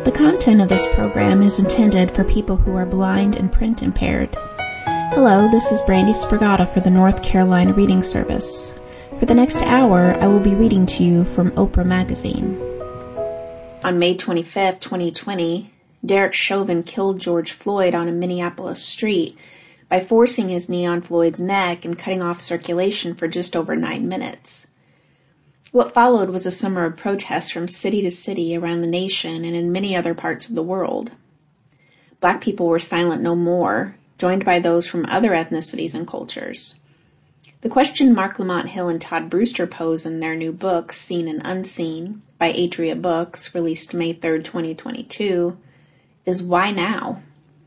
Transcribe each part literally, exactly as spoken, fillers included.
The content of this program is intended for people who are blind and print impaired. Hello, this is Brandy Spragata for the North Carolina Reading Service. For the next hour, I will be reading to you from Oprah Magazine. On May twenty-fifth, twenty twenty, Derek Chauvin killed George Floyd on a Minneapolis street by forcing his knee on Floyd's neck and cutting off circulation for just over nine minutes. What followed was a summer of protests from city to city around the nation and in many other parts of the world. Black people were silent no more, joined by those from other ethnicities and cultures. The question Mark Lamont Hill and Todd Brewster pose in their new book, Seen and Unseen, by Atria Books, released May third, twenty twenty-two, is why now?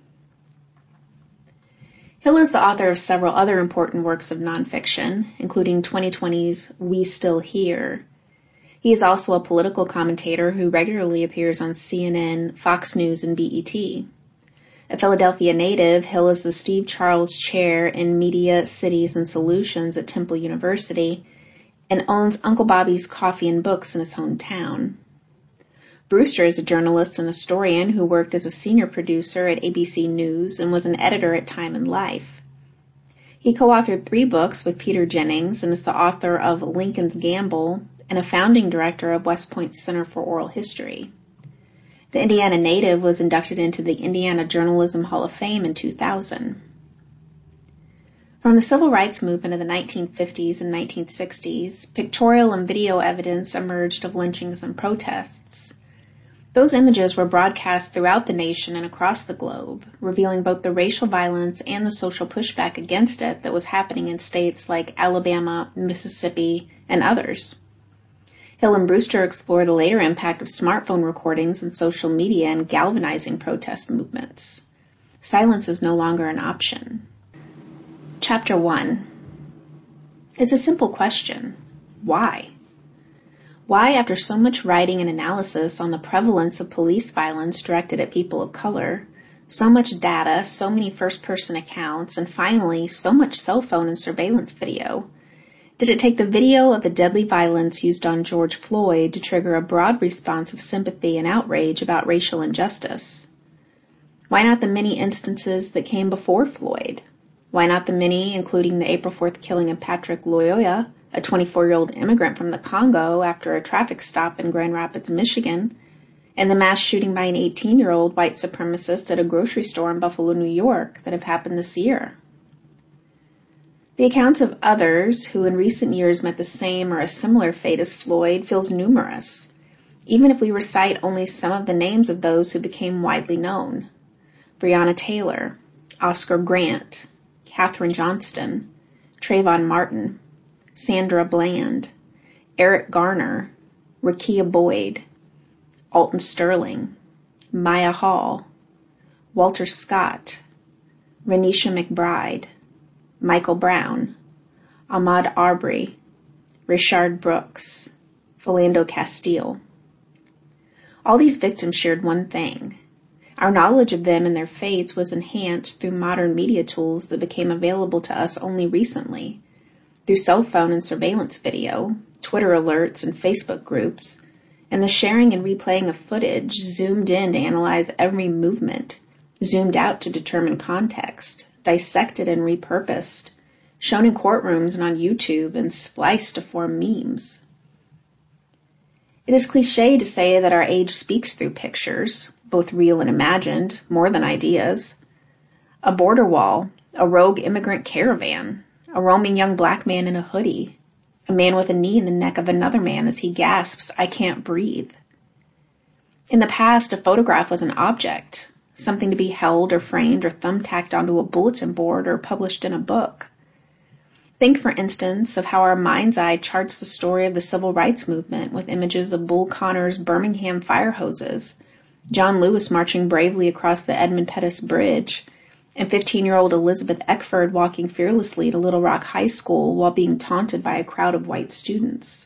Hill is the author of several other important works of nonfiction, including twenty twenty's We Still Here. He is also a political commentator who regularly appears on C N N, Fox News, and B E T. A Philadelphia native, Hill is the Steve Charles Chair in Media, Cities, and Solutions at Temple University and owns Uncle Bobby's Coffee and Books in his hometown. Brewster is a journalist and historian who worked as a senior producer at A B C News and was an editor at Time and Life. He co-authored three books with Peter Jennings and is the author of Lincoln's Gamble and a founding director of West Point Center for Oral History. The Indiana native was inducted into the Indiana Journalism Hall of Fame in two thousand. From the civil rights movement of the nineteen fifties and nineteen sixties, pictorial and video evidence emerged of lynchings and protests. Those images were broadcast throughout the nation and across the globe, revealing both the racial violence and the social pushback against it that was happening in states like Alabama, Mississippi, and others. Hill and Brewster explore the later impact of smartphone recordings and social media in galvanizing protest movements. Silence is no longer an option. Chapter one. It's a simple question. Why? Why, after so much writing and analysis on the prevalence of police violence directed at people of color, so much data, so many first-person accounts, and finally, so much cell phone and surveillance video, did it take the video of the deadly violence used on George Floyd to trigger a broad response of sympathy and outrage about racial injustice? Why not the many instances that came before Floyd? Why not the many, including the April fourth killing of Patrick Loyola, a twenty-four-year-old immigrant from the Congo after a traffic stop in Grand Rapids, Michigan, and the mass shooting by an eighteen-year-old white supremacist at a grocery store in Buffalo, New York that have happened this year? The accounts of others who in recent years met the same or a similar fate as Floyd feels numerous, even if we recite only some of the names of those who became widely known. Breonna Taylor, Oscar Grant, Katherine Johnston, Trayvon Martin, Sandra Bland, Eric Garner, Rekia Boyd, Alton Sterling, Maya Hall, Walter Scott, Renisha McBride, Michael Brown, Ahmaud Arbery, Rayshard Brooks, Philando Castile. All these victims shared one thing. Our knowledge of them and their fates was enhanced through modern media tools that became available to us only recently, through cell phone and surveillance video, Twitter alerts and Facebook groups, and the sharing and replaying of footage zoomed in to analyze every movement, zoomed out to determine context, dissected and repurposed, shown in courtrooms and on YouTube and spliced to form memes. It is cliché to say that our age speaks through pictures, both real and imagined, more than ideas. A border wall, a rogue immigrant caravan, a roaming young black man in a hoodie, a man with a knee in the neck of another man as he gasps, "I can't breathe." In the past, a photograph was an object, something to be held or framed or thumbtacked onto a bulletin board or published in a book. Think, for instance, of how our mind's eye charts the story of the civil rights movement with images of Bull Connor's Birmingham fire hoses, John Lewis marching bravely across the Edmund Pettus Bridge, and fifteen-year-old Elizabeth Eckford walking fearlessly to Little Rock High School while being taunted by a crowd of white students.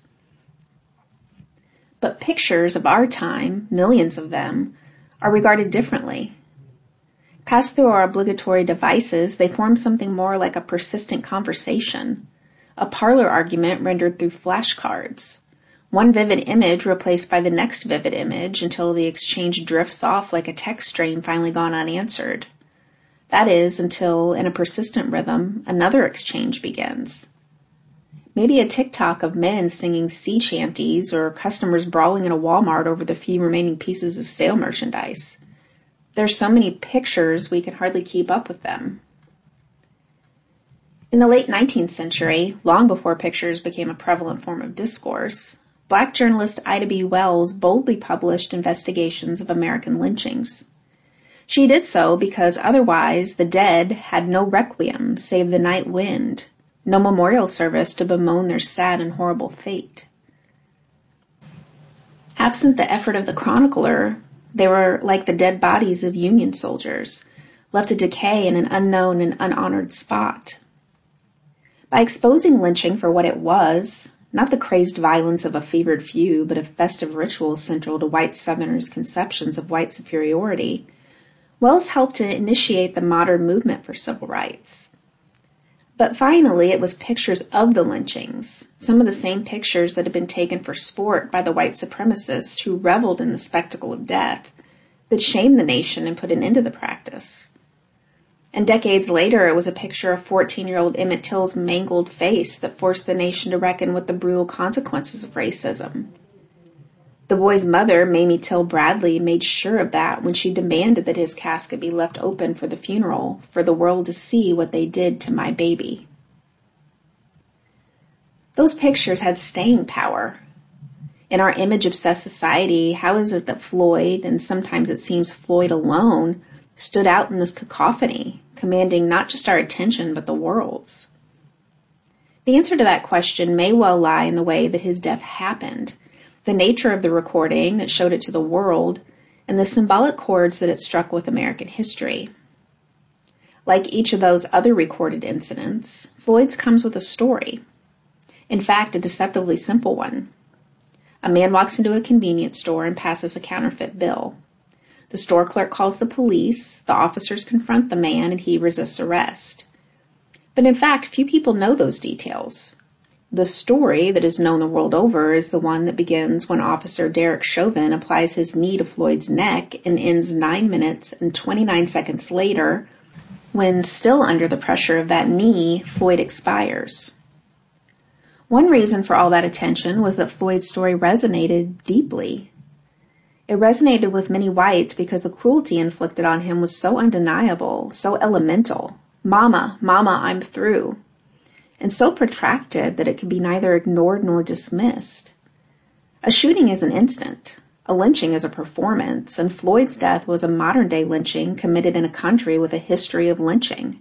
But pictures of our time, millions of them, are regarded differently. Passed through our obligatory devices, they form something more like a persistent conversation, a parlor argument rendered through flashcards, One vivid image replaced by the next vivid image until the exchange drifts off like a text stream finally gone unanswered. That is, until, in a persistent rhythm, another exchange begins. Maybe a TikTok of men singing sea chanties or customers brawling in a Walmart over the few remaining pieces of sale merchandise. There's so many pictures we can hardly keep up with them. In the late nineteenth century, long before pictures became a prevalent form of discourse, Black journalist Ida B. Wells boldly published investigations of American lynchings. She did so because otherwise the dead had no requiem save the night wind, no memorial service to bemoan their sad and horrible fate. Absent the effort of the chronicler, they were like the dead bodies of Union soldiers, left to decay in an unknown and unhonored spot. By exposing lynching for what it was, not the crazed violence of a fevered few, but a festive ritual central to white Southerners' conceptions of white superiority, Wells helped to initiate the modern movement for civil rights. But finally, it was pictures of the lynchings, some of the same pictures that had been taken for sport by the white supremacists who reveled in the spectacle of death, that shamed the nation and put an end to the practice. And decades later, it was a picture of fourteen-year-old Emmett Till's mangled face that forced the nation to reckon with the brutal consequences of racism. The boy's mother, Mamie Till Bradley, made sure of that when she demanded that his casket be left open for the funeral, for the world to see what they did to my baby. Those pictures had staying power. In our image-obsessed society, how is it that Floyd, and sometimes it seems Floyd alone, stood out in this cacophony, commanding not just our attention but the world's? The answer to that question may well lie in the way that his death happened, the nature of the recording that showed it to the world, and the symbolic chords that it struck with American history. Like each of those other recorded incidents, Floyd's comes with a story. In fact, a deceptively simple one. A man walks into a convenience store and passes a counterfeit bill. The store clerk calls the police, the officers confront the man, and he resists arrest. But in fact, few people know those details. The story that is known the world over is the one that begins when Officer Derek Chauvin applies his knee to Floyd's neck and ends nine minutes and twenty-nine seconds later when, still under the pressure of that knee, Floyd expires. One reason for all that attention was that Floyd's story resonated deeply. It resonated with many whites because the cruelty inflicted on him was so undeniable, so elemental. Mama, mama, I'm through. And so protracted that it could be neither ignored nor dismissed. A shooting is an instant. A lynching is a performance, and Floyd's death was a modern-day lynching committed in a country with a history of lynching.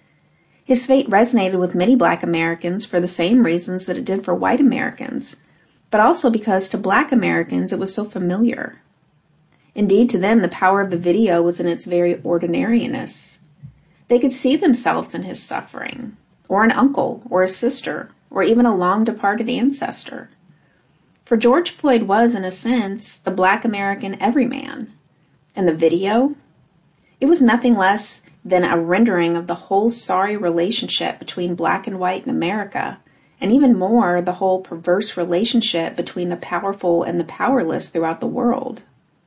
His fate resonated with many Black Americans for the same reasons that it did for white Americans, but also because to Black Americans it was so familiar. Indeed, to them, the power of the video was in its very ordinariness. They could see themselves in his suffering, or an uncle, or a sister, or even a long-departed ancestor. For George Floyd was, in a sense, the Black American everyman. And the video? It was nothing less than a rendering of the whole sorry relationship between Black and white in America, and even more, the whole perverse relationship between the powerful and the powerless throughout the world.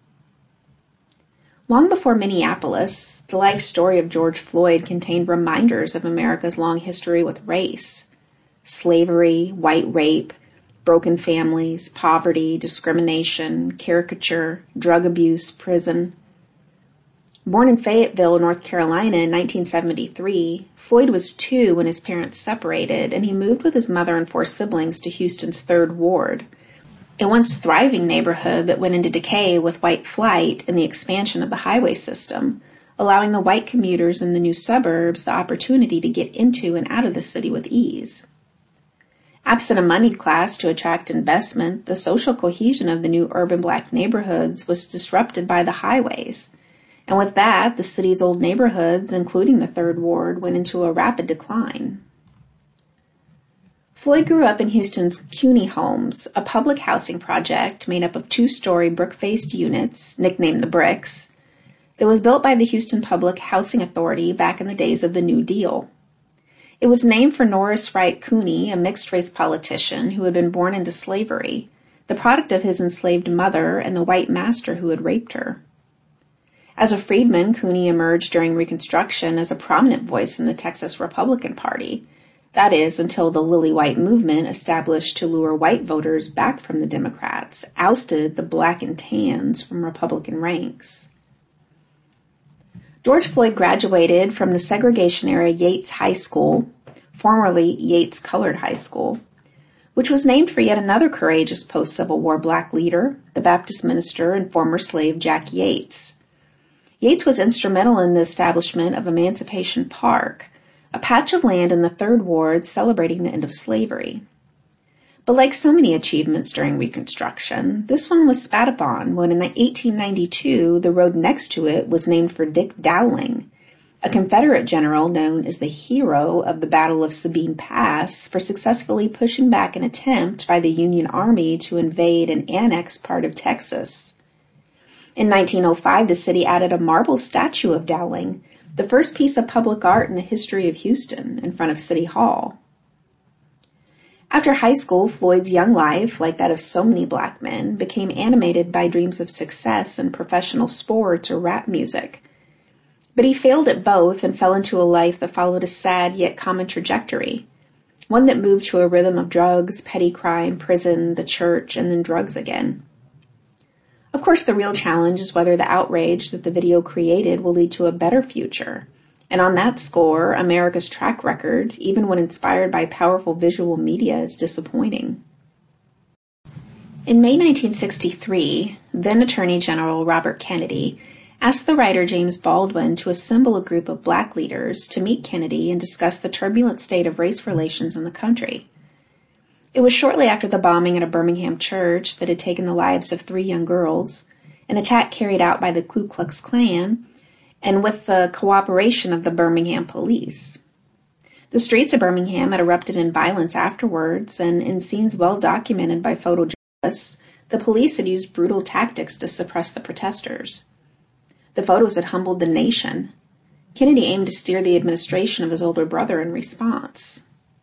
Long before Minneapolis, the life story of George Floyd contained reminders of America's long history with race. Slavery, white rape, broken families, poverty, discrimination, caricature, drug abuse, prison. Born in Fayetteville, North Carolina in nineteen seventy-three, Floyd was two when his parents separated, and he moved with his mother and four siblings to Houston's Third Ward, a once thriving neighborhood that went into decay with white flight and the expansion of the highway system, allowing the white commuters in the new suburbs the opportunity to get into and out of the city with ease. Absent a moneyed class to attract investment, the social cohesion of the new urban Black neighborhoods was disrupted by the highways, and with that, the city's old neighborhoods, including the Third Ward, went into a rapid decline. Floyd grew up in Houston's CUNY Homes, a public housing project made up of two-story brick-faced units, nicknamed the Bricks, that was built by the Houston Public Housing Authority back in the days of the New Deal. It was named for Norris Wright Cooney, a mixed-race politician who had been born into slavery, the product of his enslaved mother and the white master who had raped her. As a freedman, Cooney emerged during Reconstruction as a prominent voice in the Texas Republican Party, that is, until the Lily White movement, established to lure white voters back from the Democrats, ousted the black and tans from Republican ranks. George Floyd graduated from the segregation-era Yates High School, formerly Yates Colored High School, which was named for yet another courageous post-Civil War black leader, the Baptist minister and former slave Jack Yates. Yates was instrumental in the establishment of Emancipation Park, a patch of land in the Third Ward celebrating the end of slavery. But like so many achievements during Reconstruction, this one was spat upon when in eighteen ninety-two the road next to it was named for Dick Dowling, a Confederate general known as the hero of the Battle of Sabine Pass for successfully pushing back an attempt by the Union Army to invade and annex part of Texas. In nineteen oh five, the city added a marble statue of Dowling, the first piece of public art in the history of Houston, in front of City Hall. After high school, Floyd's young life, like that of so many black men, became animated by dreams of success in professional sports or rap music. But he failed at both and fell into a life that followed a sad yet common trajectory, one that moved to a rhythm of drugs, petty crime, prison, the church, and then drugs again. Of course, the real challenge is whether the outrage that the video created will lead to a better future. And on that score, America's track record, even when inspired by powerful visual media, is disappointing. In May nineteen sixty-three, then Attorney General Robert Kennedy asked the writer James Baldwin to assemble a group of black leaders to meet Kennedy and discuss the turbulent state of race relations in the country. It was shortly after the bombing at a Birmingham church that had taken the lives of three young girls, an attack carried out by the Ku Klux Klan, and with the cooperation of the Birmingham police. The streets of Birmingham had erupted in violence afterwards, and in scenes well documented by photojournalists, the police had used brutal tactics to suppress the protesters. The photos had humbled the nation. Kennedy aimed to steer the administration of his older brother in response.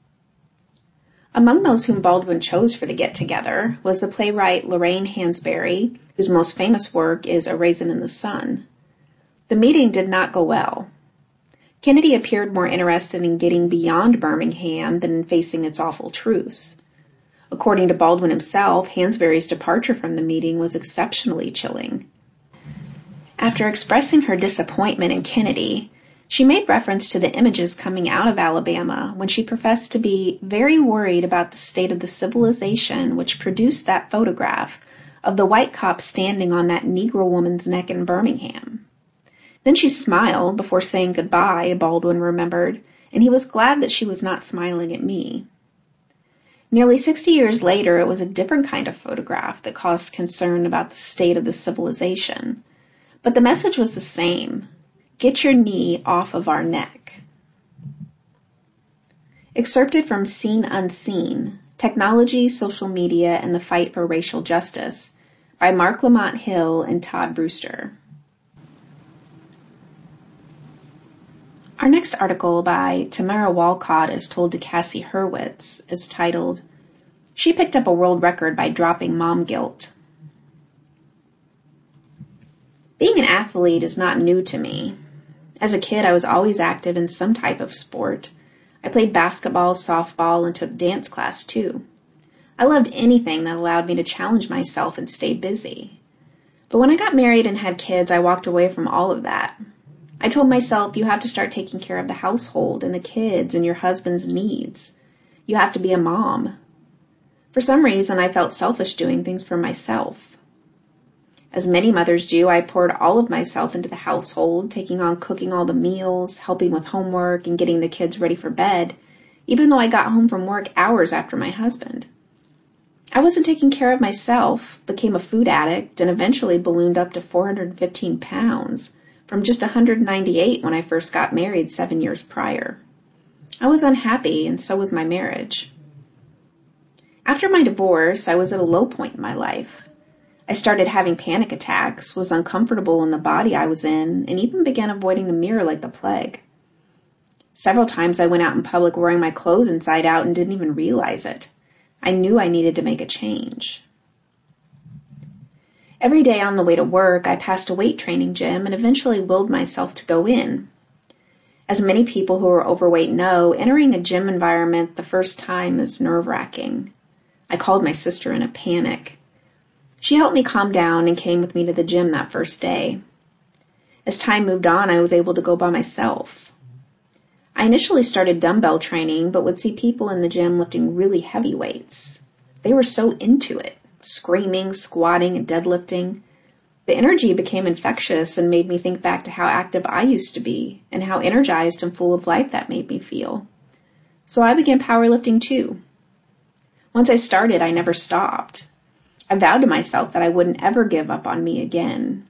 Among those whom Baldwin chose for the get-together was the playwright Lorraine Hansberry, whose most famous work is A Raisin in the Sun. The meeting did not go well. Kennedy appeared more interested in getting beyond Birmingham than in facing its awful truths. According to Baldwin himself, Hansberry's departure from the meeting was exceptionally chilling. After expressing her disappointment in Kennedy, she made reference to the images coming out of Alabama when she professed to be very worried about the state of the civilization which produced that photograph of the white cop standing on that Negro woman's neck in Birmingham. Then she smiled before saying goodbye, Baldwin remembered, and he was glad that she was not smiling at me. Nearly sixty years later, it was a different kind of photograph that caused concern about the state of the civilization. But the message was the same. Get your knee off of our neck. Excerpted from Seen Unseen, Technology, Social Media, and the Fight for Racial Justice by Mark Lamont Hill and Todd Brewster. Our next article by Tamara Walcott, as told to Cassie Hurwitz, is titled, She Picked Up a World Record by Dropping Mom Guilt. Being an athlete is not new to me. As a kid, I was always active in some type of sport. I played basketball, softball, and took dance class too. I loved anything that allowed me to challenge myself and stay busy. But when I got married and had kids, I walked away from all of that. I told myself, you have to start taking care of the household and the kids and your husband's needs. You have to be a mom. For some reason, I felt selfish doing things for myself. As many mothers do, I poured all of myself into the household, taking on cooking all the meals, helping with homework, and getting the kids ready for bed, even though I got home from work hours after my husband. I wasn't taking care of myself, became a food addict, and eventually ballooned up to four hundred fifteen pounds, from just one hundred ninety-eight when I first got married seven years prior. I was unhappy, and so was my marriage. After my divorce, I was at a low point in my life. I started having panic attacks, was uncomfortable in the body I was in, and even began avoiding the mirror like the plague. Several times I went out in public wearing my clothes inside out and didn't even realize it. I knew I needed to make a change. Every day on the way to work, I passed a weight training gym and eventually willed myself to go in. As many people who are overweight know, entering a gym environment the first time is nerve-wracking. I called my sister in a panic. She helped me calm down and came with me to the gym that first day. As time moved on, I was able to go by myself. I initially started dumbbell training, but would see people in the gym lifting really heavy weights. They were so into it, screaming, squatting, and deadlifting. The energy became infectious and made me think back to how active I used to be and how energized and full of life that made me feel. So I began powerlifting too. Once I started, I never stopped. I vowed to myself that I wouldn't ever give up on me again.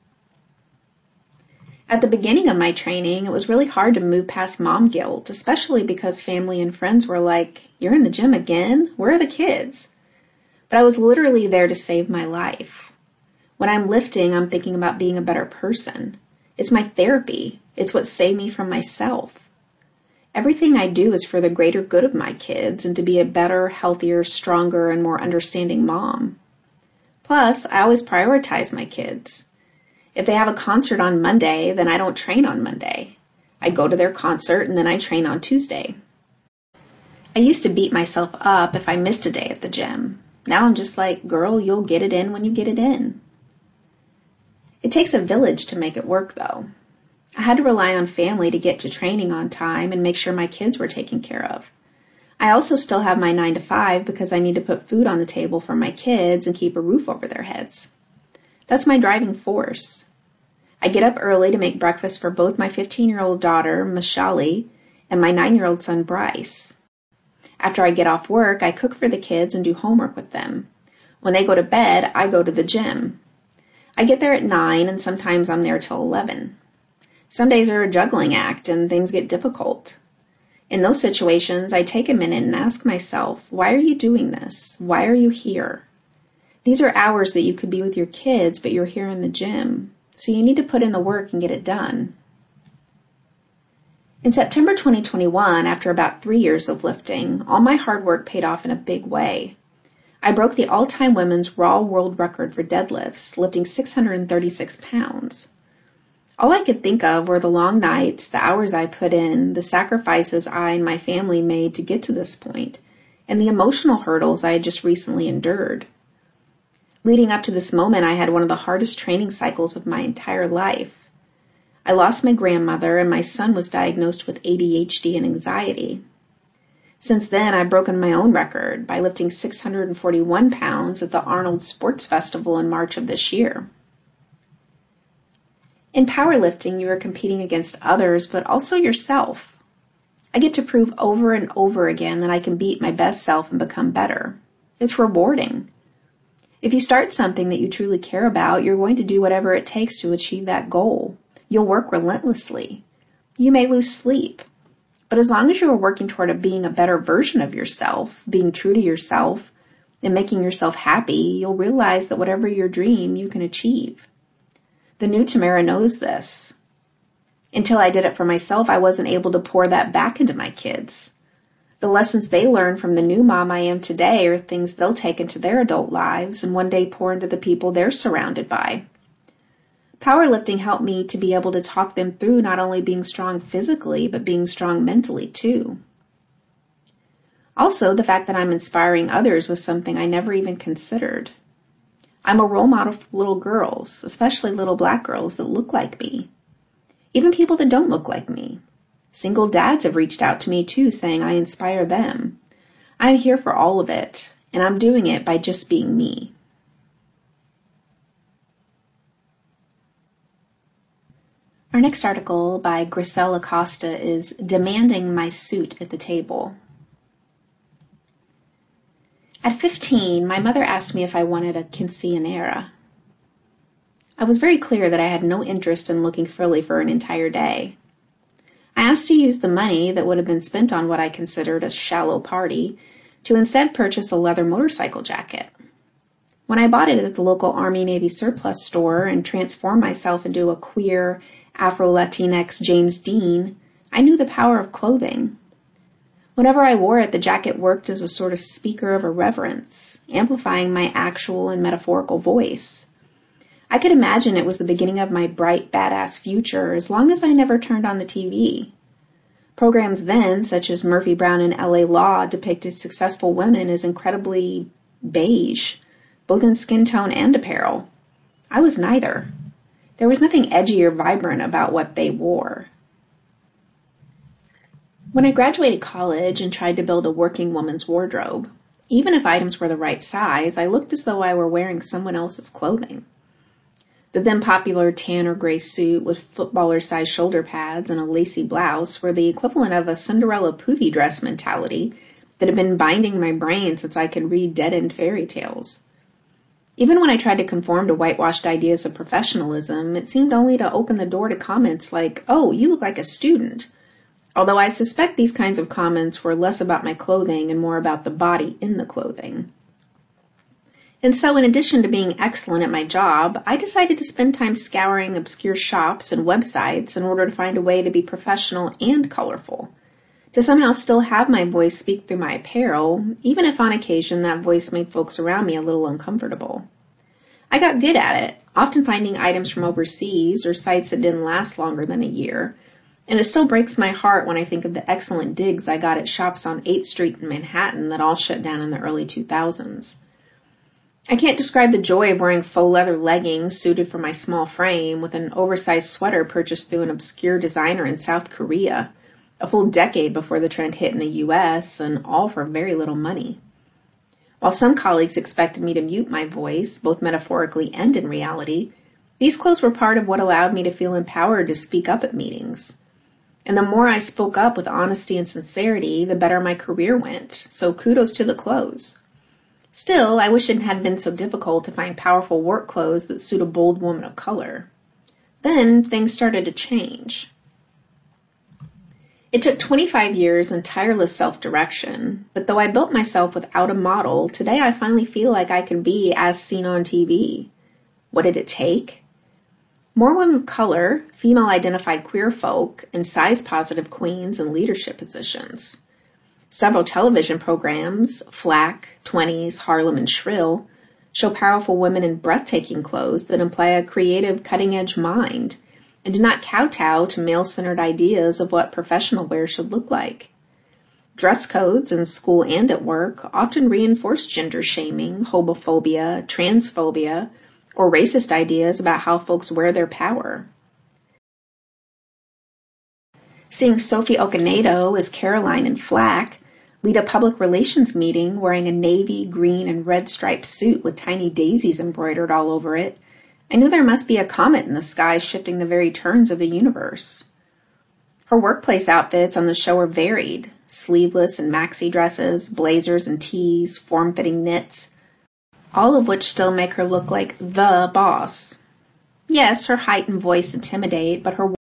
At the beginning of my training, it was really hard to move past mom guilt, especially because family and friends were like, "You're in the gym again? Where are the kids?" But I was literally there to save my life. When I'm lifting, I'm thinking about being a better person. It's my therapy. It's what saved me from myself. Everything I do is for the greater good of my kids and to be a better, healthier, stronger, and more understanding mom. Plus, I always prioritize my kids. If they have a concert on Monday, then I don't train on Monday. I go to their concert and then I train on Tuesday. I used to beat myself up if I missed a day at the gym. Now I'm just like, girl, you'll get it in when you get it in. It takes a village to make it work, though. I had to rely on family to get to training on time and make sure my kids were taken care of. I also still have my nine to five because I need to put food on the table for my kids and keep a roof over their heads. That's my driving force. I get up early to make breakfast for both my fifteen-year-old daughter, Mashali, and my nine-year-old son, Bryce. After I get off work, I cook for the kids and do homework with them. When they go to bed, I go to the gym. I get there at nine, and sometimes I'm there till eleven. Some days are a juggling act, and things get difficult. In those situations, I take a minute and ask myself, why are you doing this? Why are you here? These are hours that you could be with your kids, but you're here in the gym. So you need to put in the work and get it done. In September twenty twenty-one, after about three years of lifting, all my hard work paid off in a big way. I broke the all-time women's raw world record for deadlifts, lifting six hundred thirty-six pounds. All I could think of were the long nights, the hours I put in, the sacrifices I and my family made to get to this point, and the emotional hurdles I had just recently endured. Leading up to this moment, I had one of the hardest training cycles of my entire life. I lost my grandmother, and my son was diagnosed with A D H D and anxiety. Since then, I've broken my own record by lifting six hundred forty-one pounds at the Arnold Sports Festival in March of this year. In powerlifting, you are competing against others, but also yourself. I get to prove over and over again that I can beat my best self and become better. It's rewarding. If you start something that you truly care about, you're going to do whatever it takes to achieve that goal. You'll work relentlessly. You may lose sleep. But as long as you are working toward a being a better version of yourself, being true to yourself, and making yourself happy, you'll realize that whatever your dream, you can achieve. The new Tamara knows this. Until I did it for myself, I wasn't able to pour that back into my kids. The lessons they learn from the new mom I am today are things they'll take into their adult lives and one day pour into the people they're surrounded by. Powerlifting helped me to be able to talk them through not only being strong physically, but being strong mentally too. Also, the fact that I'm inspiring others was something I never even considered. I'm a role model for little girls, especially little black girls that look like me. Even people that don't look like me. Single dads have reached out to me too, saying I inspire them. I'm here for all of it, and I'm doing it by just being me. Our next article by Grisel Acosta is Demanding My Suit at the Table. At fifteen, my mother asked me if I wanted a quinceañera. I was very clear that I had no interest in looking frilly for an entire day. I asked to use the money that would have been spent on what I considered a shallow party to instead purchase a leather motorcycle jacket. When I bought it at the local Army-Navy surplus store and transformed myself into a queer Afro-Latinx James Dean, I knew the power of clothing. Whenever I wore it, the jacket worked as a sort of speaker of irreverence, amplifying my actual and metaphorical voice. I could imagine it was the beginning of my bright, badass future as long as I never turned on the T V. Programs then, such as Murphy Brown and L A Law, depicted successful women as incredibly beige, both in skin tone and apparel. I was neither. There was nothing edgy or vibrant about what they wore. When I graduated college and tried to build a working woman's wardrobe, even if items were the right size, I looked as though I were wearing someone else's clothing. The then popular tan or gray suit with footballer-sized shoulder pads and a lacy blouse were the equivalent of a Cinderella poofy dress mentality that had been binding my brain since I could read dead-end fairy tales. Even when I tried to conform to whitewashed ideas of professionalism, it seemed only to open the door to comments like, "Oh, you look like a student," although I suspect these kinds of comments were less about my clothing and more about the body in the clothing. And so in addition to being excellent at my job, I decided to spend time scouring obscure shops and websites in order to find a way to be professional and colorful, to somehow still have my voice speak through my apparel, even if on occasion that voice made folks around me a little uncomfortable. I got good at it, often finding items from overseas or sites that didn't last longer than a year, and it still breaks my heart when I think of the excellent digs I got at shops on eighth street in Manhattan that all shut down in the early two thousands. I can't describe the joy of wearing faux leather leggings suited for my small frame with an oversized sweater purchased through an obscure designer in South Korea, a full decade before the trend hit in the U S, and all for very little money. While some colleagues expected me to mute my voice, both metaphorically and in reality, these clothes were part of what allowed me to feel empowered to speak up at meetings. And the more I spoke up with honesty and sincerity, the better my career went, so kudos to the clothes. Still, I wish it hadn't been so difficult to find powerful work clothes that suit a bold woman of color. Then things started to change. It took twenty-five years and tireless self-direction, but though I built myself without a model, today I finally feel like I can be as seen on T V. What did it take? More women of color, female-identified queer folk, and size-positive queens in leadership positions. Several television programs, Flack, twenties, Harlem, and Shrill, show powerful women in breathtaking clothes that imply a creative, cutting-edge mind, and do not kowtow to male-centered ideas of what professional wear should look like. Dress codes in school and at work often reinforce gender shaming, homophobia, transphobia, or racist ideas about how folks wear their power. Seeing Sophie Okonedo as Caroline in Flack lead a public relations meeting wearing a navy, green, and red striped suit with tiny daisies embroidered all over it, I knew there must be a comet in the sky shifting the very turns of the universe. Her workplace outfits on the show are varied, sleeveless and maxi dresses, blazers and tees, form-fitting knits, all of which still make her look like the boss. Yes, her height and voice intimidate, but her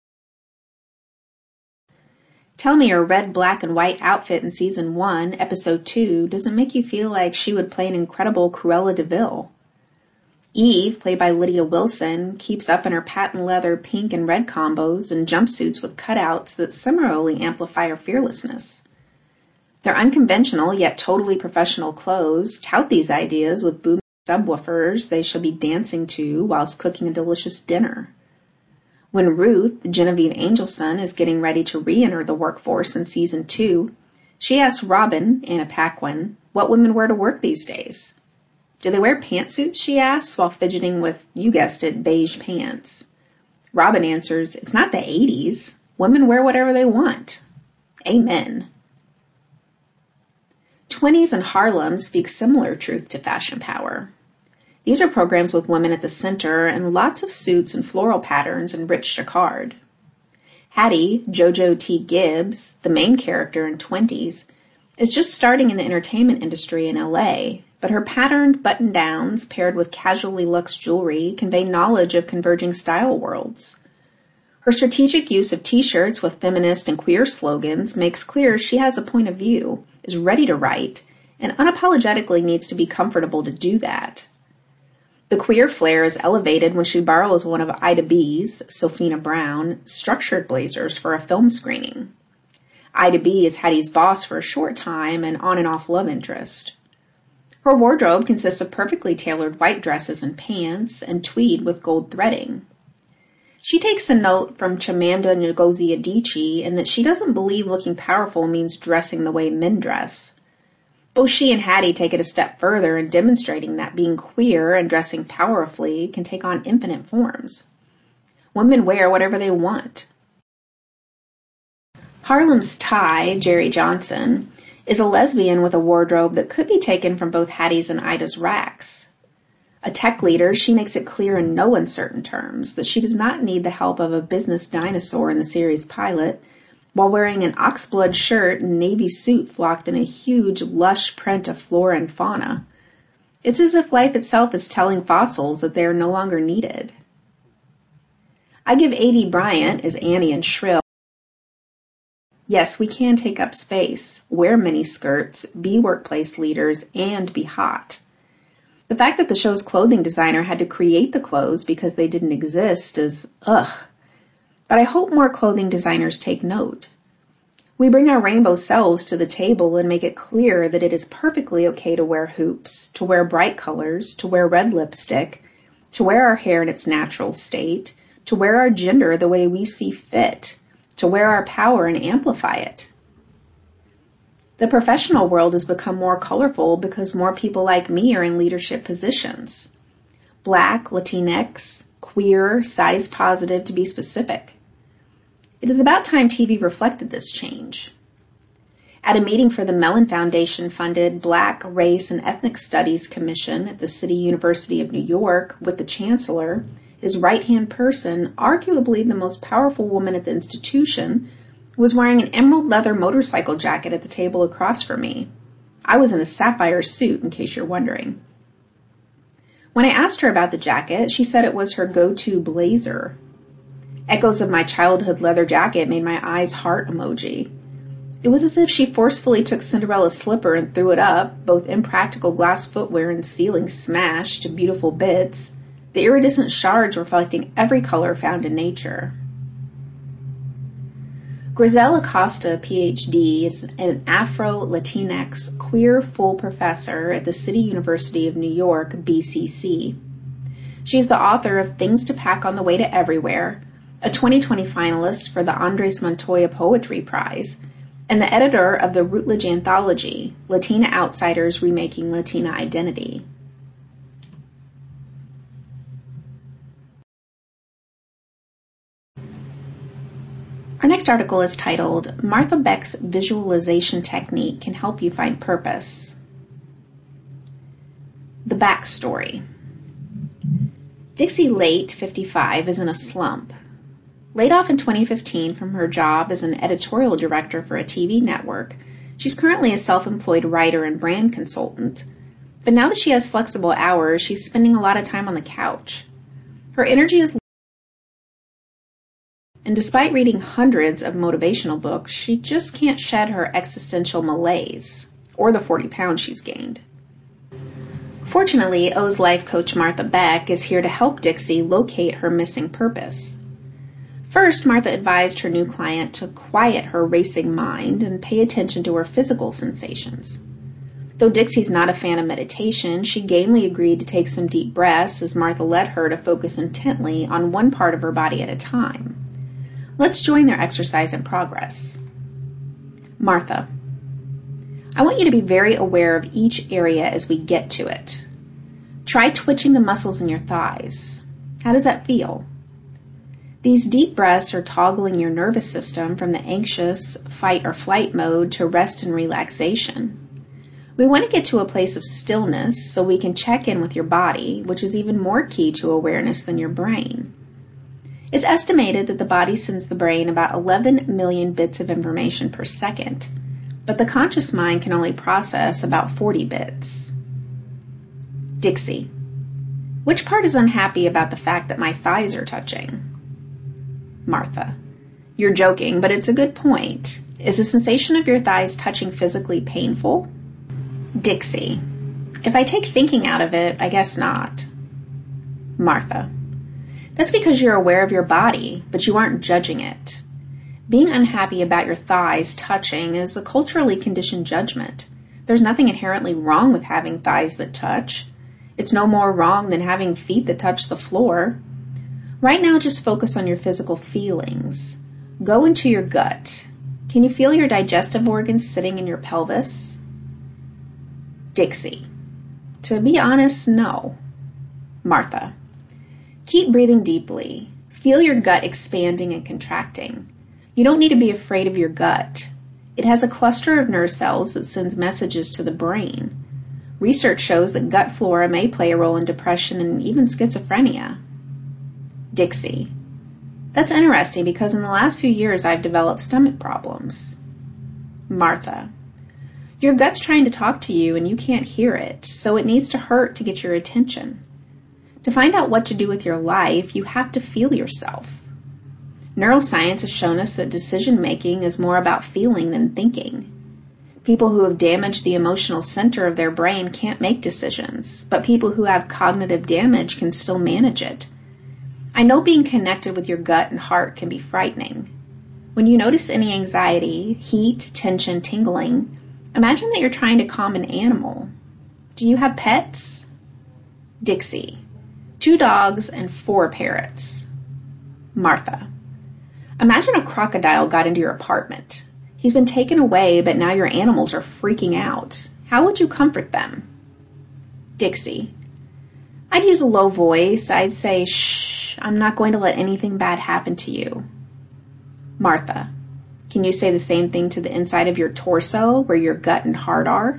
Tell me her red, black, and white outfit in Season one, Episode two, doesn't make you feel like she would play an incredible Cruella de Vil. Eve, played by Lydia Wilson, keeps up in her patent leather pink and red combos and jumpsuits with cutouts that similarly amplify her fearlessness. Their unconventional yet totally professional clothes tout these ideas with booming subwoofers they shall be dancing to whilst cooking a delicious dinner. When Ruth, Genevieve Angelson, is getting ready to re-enter the workforce in Season two, she asks Robin, Anna Paquin, what women wear to work these days. Do they wear pantsuits, she asks, while fidgeting with, you guessed it, beige pants. Robin answers, it's not the eighties. Women wear whatever they want. Amen. twenties and Harlem speak similar truth to fashion power. These are programs with women at the center and lots of suits and floral patterns and rich jacquard. Hattie, JoJo T. Gibbs, the main character in twenties, is just starting in the entertainment industry in L A, but her patterned button-downs paired with casually luxe jewelry convey knowledge of converging style worlds. Her strategic use of t-shirts with feminist and queer slogans makes clear she has a point of view, is ready to write, and unapologetically needs to be comfortable to do that. The queer flair is elevated when she borrows one of Ida B's, Sophina Brown, structured blazers for a film screening. Ida B is Hattie's boss for a short time and on and off love interest. Her wardrobe consists of perfectly tailored white dresses and pants and tweed with gold threading. She takes a note from Chimamanda Ngozi Adichie in that she doesn't believe looking powerful means dressing the way men dress. Both she and Hattie take it a step further in demonstrating that being queer and dressing powerfully can take on infinite forms. Women wear whatever they want. Harlem's Ty, Jerry Johnson, is a lesbian with a wardrobe that could be taken from both Hattie's and Ida's racks. A tech leader, she makes it clear in no uncertain terms that she does not need the help of a business dinosaur in the series pilot, while wearing an oxblood shirt and navy suit flocked in a huge, lush print of flora and fauna. It's as if life itself is telling fossils that they are no longer needed. I give A D Bryant as Annie in Shrill. Yes, we can take up space, wear miniskirts, be workplace leaders, and be hot. The fact that the show's clothing designer had to create the clothes because they didn't exist is ugh. But I hope more clothing designers take note. We bring our rainbow selves to the table and make it clear that it is perfectly okay to wear hoops, to wear bright colors, to wear red lipstick, to wear our hair in its natural state, to wear our gender the way we see fit, to wear our power and amplify it. The professional world has become more colorful because more people like me are in leadership positions. Black, Latinx, queer, size positive to be specific. It is about time T V reflected this change. At a meeting for the Mellon Foundation-funded Black, Race, and Ethnic Studies Commission at the City University of New York with the Chancellor, his right-hand person, arguably the most powerful woman at the institution, was wearing an emerald leather motorcycle jacket at the table across from me. I was in a sapphire suit, in case you're wondering. When I asked her about the jacket, she said it was her go-to blazer. Echoes of my childhood leather jacket made my eyes heart emoji. It was as if she forcefully took Cinderella's slipper and threw it up, both impractical glass footwear and ceiling smashed to beautiful bits, the iridescent shards reflecting every color found in nature. Grizel Acosta, P H D, is an Afro-Latinx queer full professor at the City University of New York, B C C. She is the author of Things to Pack on the Way to Everywhere, a twenty twenty finalist for the Andres Montoya Poetry Prize, and the editor of the Routledge anthology, Latina Outsiders Remaking Latina Identity. Our next article is titled, Martha Beck's Visualization Technique Can Help You Find Purpose. The backstory. Dixie Late, fifty-five, is in a slump. Laid off in twenty fifteen from her job as an editorial director for a T V network, she's currently a self-employed writer and brand consultant. But now that she has flexible hours, she's spending a lot of time on the couch. Her energy is And despite reading hundreds of motivational books, she just can't shed her existential malaise, or the forty pounds she's gained. Fortunately, O's life coach Martha Beck is here to help Dixie locate her missing purpose. First, Martha advised her new client to quiet her racing mind and pay attention to her physical sensations. Though Dixie's not a fan of meditation, she gamely agreed to take some deep breaths as Martha led her to focus intently on one part of her body at a time. Let's join their exercise in progress. Martha, I want you to be very aware of each area as we get to it. Try twitching the muscles in your thighs. How does that feel? These deep breaths are toggling your nervous system from the anxious fight or flight mode to rest and relaxation. We want to get to a place of stillness so we can check in with your body, which is even more key to awareness than your brain. It's estimated that the body sends the brain about eleven million bits of information per second, but the conscious mind can only process about forty bits. Dixie, which part is unhappy about the fact that my thighs are touching? Martha, you're joking, but it's a good point. Is the sensation of your thighs touching physically painful? Dixie, if I take thinking out of it, I guess not. Martha, that's because you're aware of your body, but you aren't judging it. Being unhappy about your thighs touching is a culturally conditioned judgment. There's nothing inherently wrong with having thighs that touch. It's no more wrong than having feet that touch the floor. Right now, just focus on your physical feelings. Go into your gut. Can you feel your digestive organs sitting in your pelvis? Dixie. To be honest, no. Martha. Keep breathing deeply. Feel your gut expanding and contracting. You don't need to be afraid of your gut. It has a cluster of nerve cells that sends messages to the brain. Research shows that gut flora may play a role in depression and even schizophrenia. Dixie. That's interesting because in the last few years I've developed stomach problems. Martha. Your gut's trying to talk to you and you can't hear it, so it needs to hurt to get your attention. To find out what to do with your life, you have to feel yourself. Neuroscience has shown us that decision-making is more about feeling than thinking. People who have damaged the emotional center of their brain can't make decisions, but people who have cognitive damage can still manage it. I know being connected with your gut and heart can be frightening. When you notice any anxiety, heat, tension, tingling, imagine that you're trying to calm an animal. Do you have pets? Dixie. Two dogs and four parrots. Martha. Imagine a crocodile got into your apartment. He's been taken away, but now your animals are freaking out. How would you comfort them? Dixie. I'd use a low voice. I'd say, shh, I'm not going to let anything bad happen to you. Martha. Can you say the same thing to the inside of your torso, where your gut and heart are?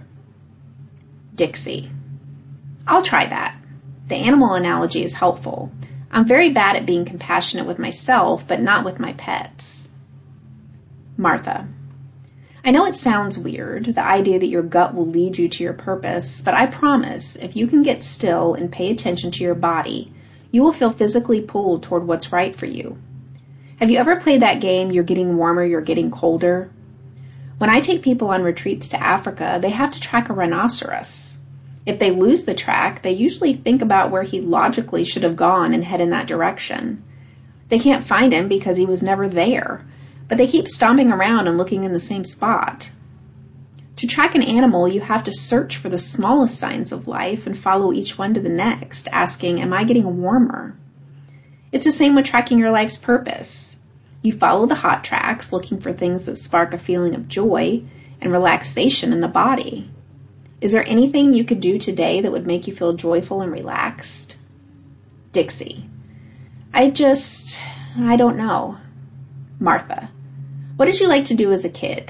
Dixie. I'll try that. The animal analogy is helpful. I'm very bad at being compassionate with myself, but not with my pets. Martha. I know it sounds weird, the idea that your gut will lead you to your purpose, but I promise if you can get still and pay attention to your body, you will feel physically pulled toward what's right for you. Have you ever played that game, You're Getting Warmer, You're Getting Colder? When I take people on retreats to Africa, they have to track a rhinoceros. If they lose the track, they usually think about where he logically should have gone and head in that direction. They can't find him because he was never there, but they keep stomping around and looking in the same spot. To track an animal, you have to search for the smallest signs of life and follow each one to the next, asking, am I getting warmer? It's the same with tracking your life's purpose. You follow the hot tracks, looking for things that spark a feeling of joy and relaxation in the body. Is there anything you could do today that would make you feel joyful and relaxed? Dixie. I just, I don't know. Martha. What did you like to do as a kid?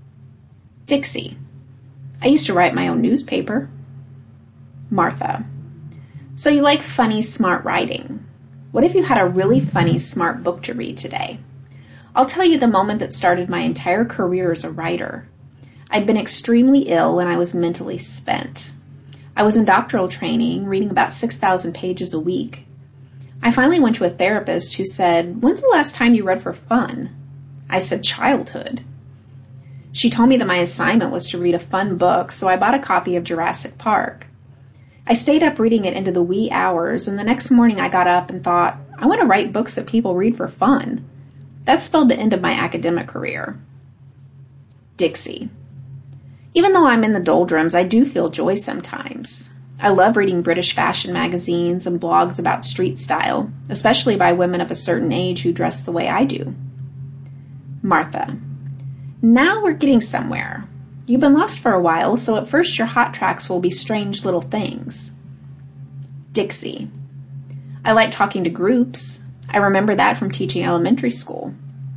Dixie. I used to write my own newspaper. Martha. So you like funny, smart writing. What if you had a really funny, smart book to read today? I'll tell you the moment that started my entire career as a writer. I'd been extremely ill and I was mentally spent. I was in doctoral training, reading about six thousand pages a week. I finally went to a therapist who said, when's the last time you read for fun? I said, childhood. She told me that my assignment was to read a fun book, so I bought a copy of Jurassic Park. I stayed up reading it into the wee hours, and the next morning I got up and thought, I want to write books that people read for fun. That spelled the end of my academic career. Dixie. Even though I'm in the doldrums, I do feel joy sometimes. I love reading British fashion magazines and blogs about street style, especially by women of a certain age who dress the way I do. Martha. Now we're getting somewhere. You've been lost for a while, so at first your hot tracks will be strange little things. Dixie. I like talking to groups. I remember that from teaching elementary school.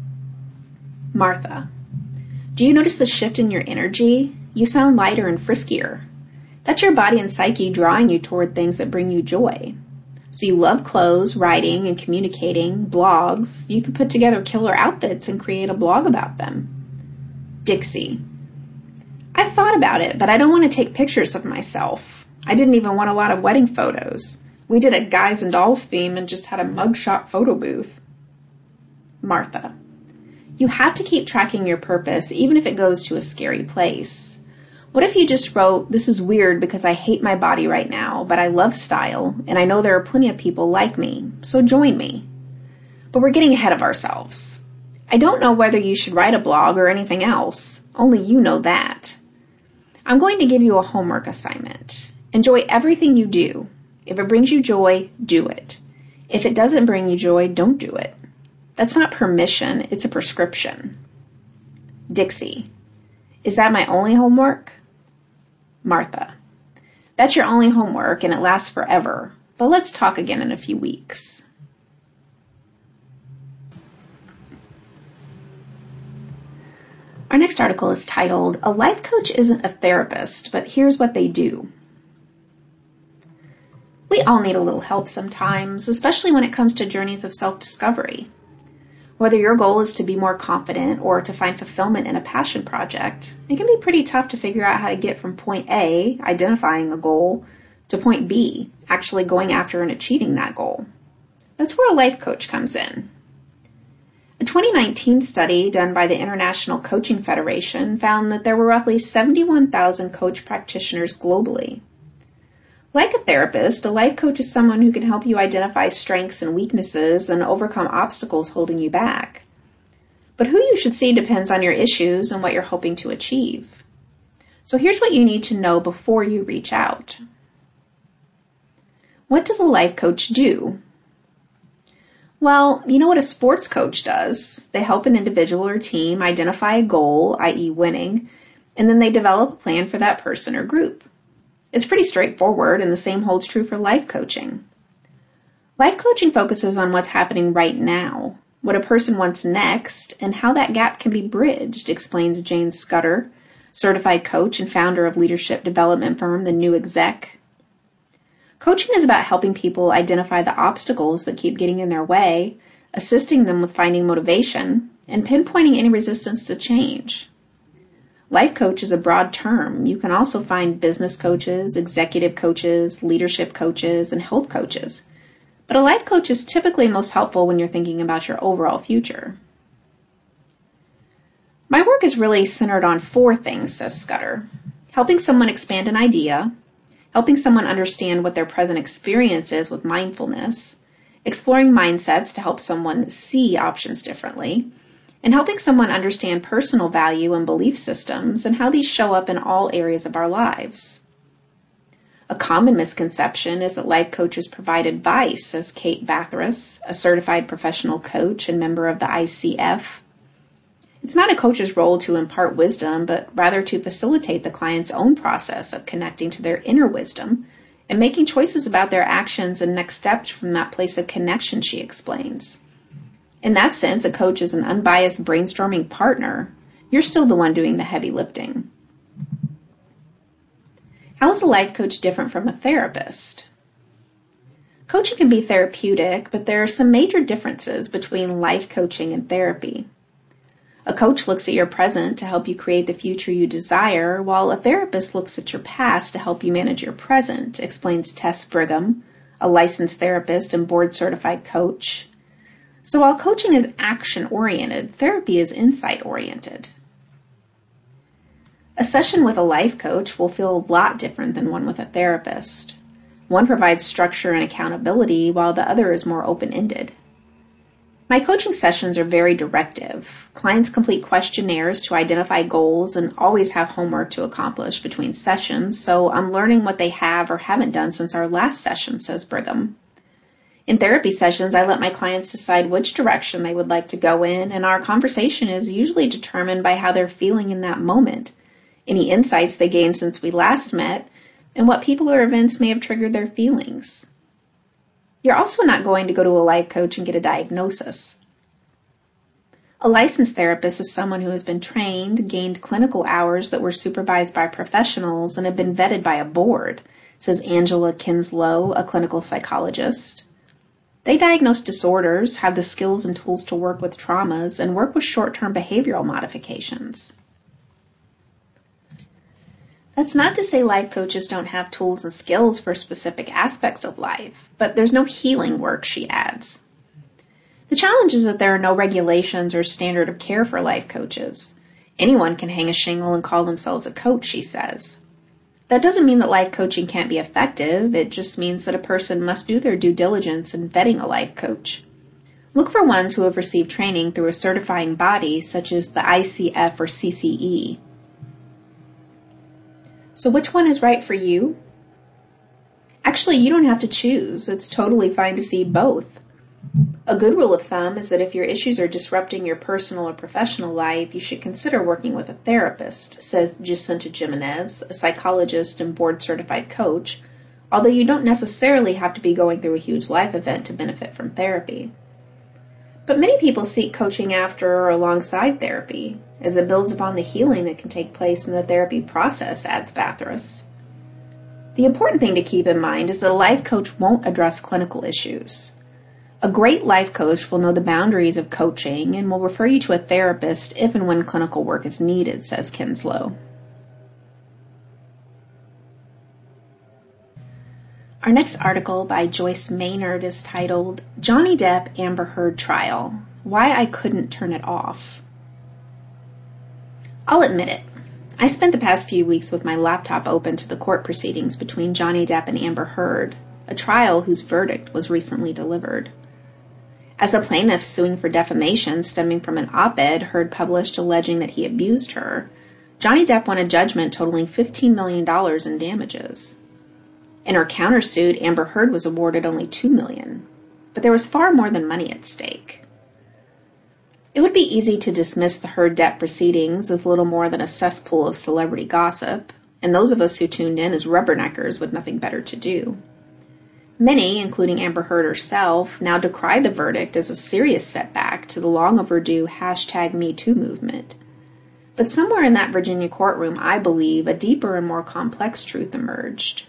Martha. Do you notice the shift in your energy? You sound lighter and friskier. That's your body and psyche drawing you toward things that bring you joy. So you love clothes, writing, and communicating, blogs. You could put together killer outfits and create a blog about them. Dixie. I've thought about it, but I don't want to take pictures of myself. I didn't even want a lot of wedding photos. We did a guys and dolls theme and just had a mugshot photo booth. Martha. You have to keep tracking your purpose, even if it goes to a scary place. What if you just wrote, this is weird because I hate my body right now, but I love style, and I know there are plenty of people like me, so join me. But we're getting ahead of ourselves. I don't know whether you should write a blog or anything else. Only you know that. I'm going to give you a homework assignment. Enjoy everything you do. If it brings you joy, do it. If it doesn't bring you joy, don't do it. That's not permission, it's a prescription. Dixie. Is that my only homework? Martha. That's your only homework and it lasts forever, but let's talk again in a few weeks. Our next article is titled, A Life Coach Isn't a Therapist, but Here's What They Do. We all need a little help sometimes, especially when it comes to journeys of self-discovery. Whether your goal is to be more confident or to find fulfillment in a passion project, it can be pretty tough to figure out how to get from point A, identifying a goal, to point B, actually going after and achieving that goal. That's where a life coach comes in. A twenty nineteen study done by the International Coaching Federation found that there were roughly seventy-one thousand coach practitioners globally. Like a therapist, a life coach is someone who can help you identify strengths and weaknesses and overcome obstacles holding you back. But who you should see depends on your issues and what you're hoping to achieve. So here's what you need to know before you reach out. What does a life coach do? Well, you know what a sports coach does. They help an individual or team identify a goal, that is winning, and then they develop a plan for that person or group. It's pretty straightforward, and the same holds true for life coaching. Life coaching focuses on what's happening right now, what a person wants next, and how that gap can be bridged, explains Jane Scudder, certified coach and founder of leadership development firm The New Exec. Coaching is about helping people identify the obstacles that keep getting in their way, assisting them with finding motivation, and pinpointing any resistance to change. Life coach is a broad term. You can also find business coaches, executive coaches, leadership coaches, and health coaches. But a life coach is typically most helpful when you're thinking about your overall future. My work is really centered on four things, says Scudder. Helping someone expand an idea, helping someone understand what their present experience is with mindfulness, exploring mindsets to help someone see options differently, and helping someone understand personal value and belief systems and how these show up in all areas of our lives. A common misconception is that life coaches provide advice, says Kate Vathras, a certified professional coach and member of the I C F. It's not a coach's role to impart wisdom, but rather to facilitate the client's own process of connecting to their inner wisdom and making choices about their actions and next steps from that place of connection, she explains. In that sense, a coach is an unbiased brainstorming partner. You're still the one doing the heavy lifting. How is a life coach different from a therapist? Coaching can be therapeutic, but there are some major differences between life coaching and therapy. A coach looks at your present to help you create the future you desire, while a therapist looks at your past to help you manage your present, explains Tess Brigham, a licensed therapist and board-certified coach. So while coaching is action-oriented, therapy is insight-oriented. A session with a life coach will feel a lot different than one with a therapist. One provides structure and accountability, while the other is more open-ended. My coaching sessions are very directive. Clients complete questionnaires to identify goals and always have homework to accomplish between sessions, so I'm learning what they have or haven't done since our last session, says Brigham. In therapy sessions, I let my clients decide which direction they would like to go in, and our conversation is usually determined by how they're feeling in that moment, any insights they gained since we last met, and what people or events may have triggered their feelings. You're also not going to go to a life coach and get a diagnosis. A licensed therapist is someone who has been trained, gained clinical hours that were supervised by professionals, and have been vetted by a board, says Angela Kinslow, a clinical psychologist. They diagnose disorders, have the skills and tools to work with traumas, and work with short-term behavioral modifications. That's not to say life coaches don't have tools and skills for specific aspects of life, but there's no healing work, she adds. The challenge is that there are no regulations or standard of care for life coaches. Anyone can hang a shingle and call themselves a coach, she says. That doesn't mean that life coaching can't be effective. It just means that a person must do their due diligence in vetting a life coach. Look for ones who have received training through a certifying body such as the I C F or C C E. So which one is right for you? Actually, you don't have to choose. It's totally fine to see both. A good rule of thumb is that if your issues are disrupting your personal or professional life, you should consider working with a therapist, says Jacinta Jimenez, a psychologist and board-certified coach, although you don't necessarily have to be going through a huge life event to benefit from therapy. But many people seek coaching after or alongside therapy, as it builds upon the healing that can take place in the therapy process, adds Bathurst. The important thing to keep in mind is that a life coach won't address clinical issues. A great life coach will know the boundaries of coaching and will refer you to a therapist if and when clinical work is needed, says Kinslow. Our next article by Joyce Maynard is titled, Johnny Depp Amber Heard Trial, Why I Couldn't Turn It Off. I'll admit it. I spent the past few weeks with my laptop open to the court proceedings between Johnny Depp and Amber Heard, a trial whose verdict was recently delivered. As a plaintiff suing for defamation stemming from an op-ed Heard published alleging that he abused her, Johnny Depp won a judgment totaling fifteen million dollars in damages. In her countersuit, Amber Heard was awarded only two million dollars, but there was far more than money at stake. It would be easy to dismiss the Heard-Depp proceedings as little more than a cesspool of celebrity gossip, and those of us who tuned in as rubberneckers with nothing better to do. Many, including Amber Heard herself, now decry the verdict as a serious setback to the long-overdue hashtag Me Too movement. But somewhere in that Virginia courtroom, I believe, a deeper and more complex truth emerged.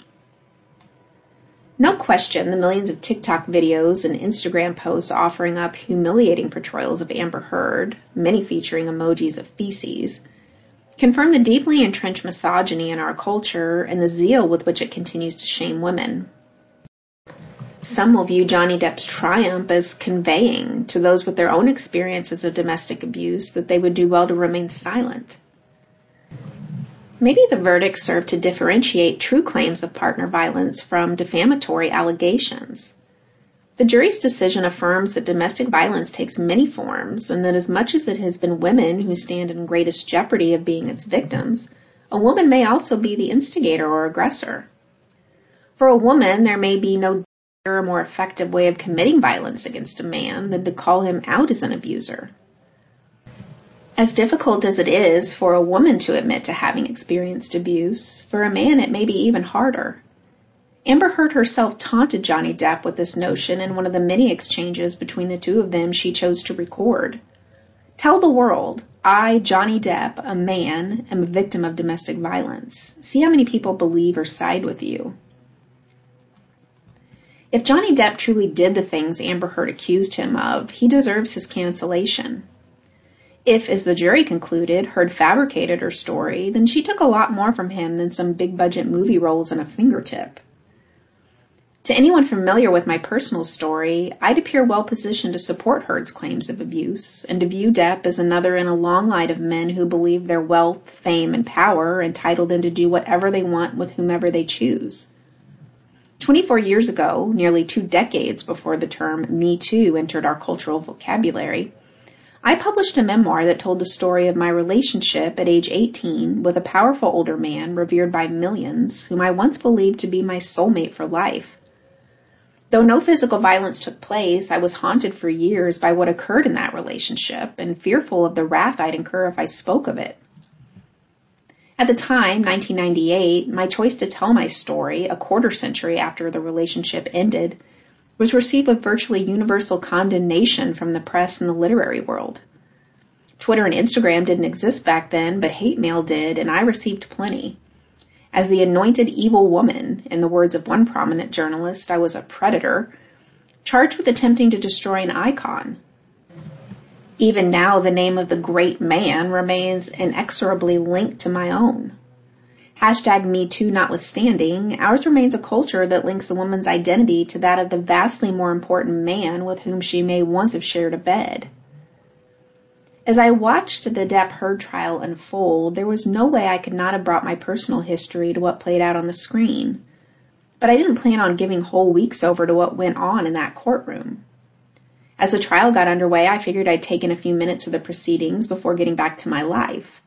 No question, the millions of TikTok videos and Instagram posts offering up humiliating portrayals of Amber Heard, many featuring emojis of feces, confirm the deeply entrenched misogyny in our culture and the zeal with which it continues to shame women. Some will view Johnny Depp's triumph as conveying to those with their own experiences of domestic abuse that they would do well to remain silent. Maybe the verdict served to differentiate true claims of partner violence from defamatory allegations. The jury's decision affirms that domestic violence takes many forms, and that as much as it has been women who stand in greatest jeopardy of being its victims, a woman may also be the instigator or aggressor. For a woman, there may be no or more effective way of committing violence against a man than to call him out as an abuser. As difficult as it is for a woman to admit to having experienced abuse, for a man it may be even harder. Amber Heard herself taunted Johnny Depp with this notion in one of the many exchanges between the two of them she chose to record. Tell the world, I, Johnny Depp, a man, am a victim of domestic violence. See how many people believe or side with you. If Johnny Depp truly did the things Amber Heard accused him of, he deserves his cancellation. If, as the jury concluded, Heard fabricated her story, then she took a lot more from him than some big-budget movie roles and a fingertip. To anyone familiar with my personal story, I'd appear well-positioned to support Heard's claims of abuse, and to view Depp as another in a long line of men who believe their wealth, fame, and power entitle them to do whatever they want with whomever they choose. Twenty-four years ago, nearly two decades before the term Me Too entered our cultural vocabulary, I published a memoir that told the story of my relationship at age eighteen with a powerful older man revered by millions, whom I once believed to be my soulmate for life. Though no physical violence took place, I was haunted for years by what occurred in that relationship and fearful of the wrath I'd incur if I spoke of it. At the time, nineteen ninety-eight, my choice to tell my story, a quarter century after the relationship ended, was received with virtually universal condemnation from the press and the literary world. Twitter and Instagram didn't exist back then, but hate mail did, and I received plenty. As the anointed evil woman, in the words of one prominent journalist, I was a predator, charged with attempting to destroy an icon. Even now, the name of the great man remains inexorably linked to my own. Hashtag Me Too notwithstanding, ours remains a culture that links a woman's identity to that of the vastly more important man with whom she may once have shared a bed. As I watched the Depp Heard trial unfold, there was no way I could not have brought my personal history to what played out on the screen. But I didn't plan on giving whole weeks over to what went on in that courtroom. As the trial got underway, I figured I'd take in a few minutes of the proceedings before getting back to my life.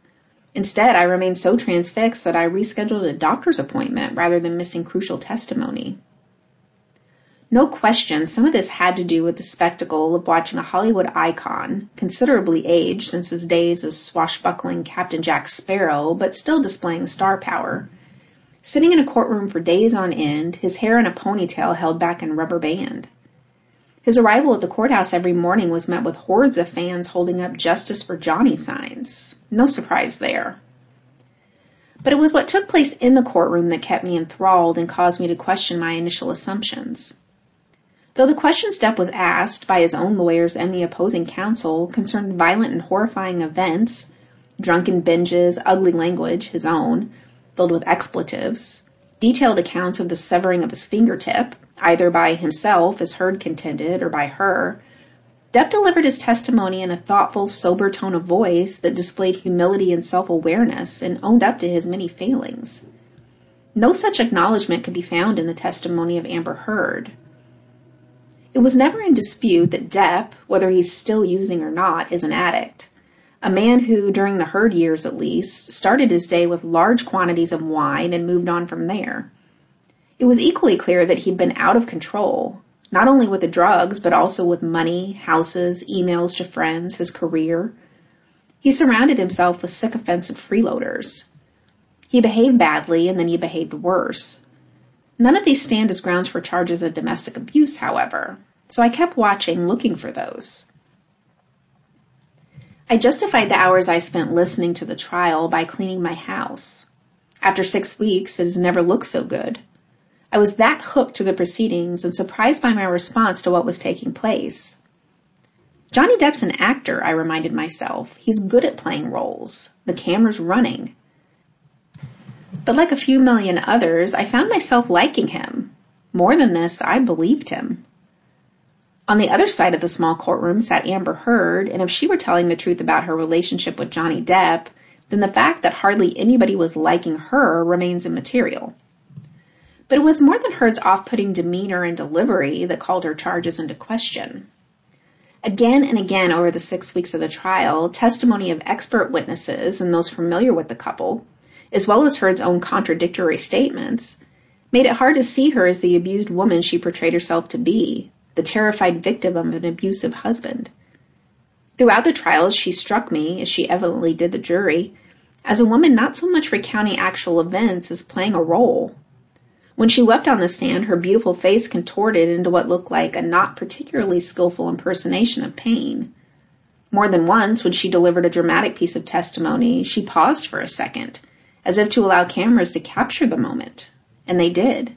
Instead, I remained so transfixed that I rescheduled a doctor's appointment rather than missing crucial testimony. No question, some of this had to do with the spectacle of watching a Hollywood icon, considerably aged since his days as swashbuckling Captain Jack Sparrow, but still displaying star power, sitting in a courtroom for days on end, his hair in a ponytail held back in a rubber band. His arrival at the courthouse every morning was met with hordes of fans holding up Justice for Johnny signs. No surprise there. But it was what took place in the courtroom that kept me enthralled and caused me to question my initial assumptions. Though the questions Depp was asked by his own lawyers and the opposing counsel concerned violent and horrifying events, drunken binges, ugly language, his own, filled with expletives, detailed accounts of the severing of his fingertip, either by himself, as Heard contended, or by her, Depp delivered his testimony in a thoughtful, sober tone of voice that displayed humility and self-awareness and owned up to his many failings. No such acknowledgement could be found in the testimony of Amber Heard. It was never in dispute that Depp, whether he's still using or not, is an addict. A man who, during the Heard years at least, started his day with large quantities of wine and moved on from there. It was equally clear that he'd been out of control, not only with the drugs, but also with money, houses, emails to friends, his career. He surrounded himself with sycophants and freeloaders. He behaved badly, and then he behaved worse. None of these stand as grounds for charges of domestic abuse, however, so I kept watching, looking for those. I justified the hours I spent listening to the trial by cleaning my house. After six weeks, it has never looked so good. I was that hooked to the proceedings and surprised by my response to what was taking place. Johnny Depp's an actor, I reminded myself. He's good at playing roles. The camera's running. But like a few million others, I found myself liking him. More than this, I believed him. On the other side of the small courtroom sat Amber Heard, and if she were telling the truth about her relationship with Johnny Depp, then the fact that hardly anybody was liking her remains immaterial. But it was more than Heard's off-putting demeanor and delivery that called her charges into question. Again and again over the six weeks of the trial, testimony of expert witnesses and those familiar with the couple, as well as Heard's own contradictory statements, made it hard to see her as the abused woman she portrayed herself to be, the terrified victim of an abusive husband. Throughout the trials, she struck me, as she evidently did the jury, as a woman not so much recounting actual events as playing a role. When she wept on the stand, her beautiful face contorted into what looked like a not particularly skillful impersonation of pain. More than once, when she delivered a dramatic piece of testimony, she paused for a second, as if to allow cameras to capture the moment, and they did.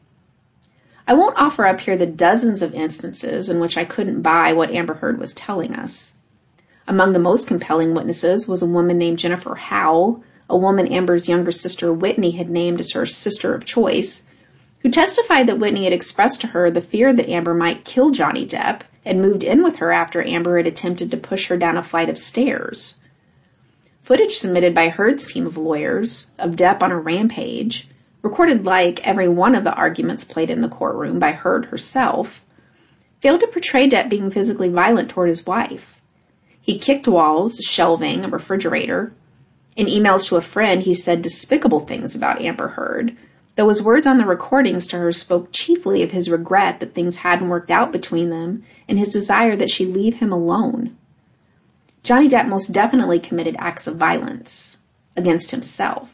I won't offer up here the dozens of instances in which I couldn't buy what Amber Heard was telling us. Among the most compelling witnesses was a woman named Jennifer Howell, a woman Amber's younger sister Whitney had named as her sister of choice, who testified that Whitney had expressed to her the fear that Amber might kill Johnny Depp and moved in with her after Amber had attempted to push her down a flight of stairs. Footage submitted by Heard's team of lawyers of Depp on a rampage, recorded like every one of the arguments played in the courtroom by Heard herself, failed to portray Depp being physically violent toward his wife. He kicked walls, shelving, a refrigerator. In emails to a friend, he said despicable things about Amber Heard, though his words on the recordings to her spoke chiefly of his regret that things hadn't worked out between them and his desire that she leave him alone. Johnny Depp most definitely committed acts of violence against himself.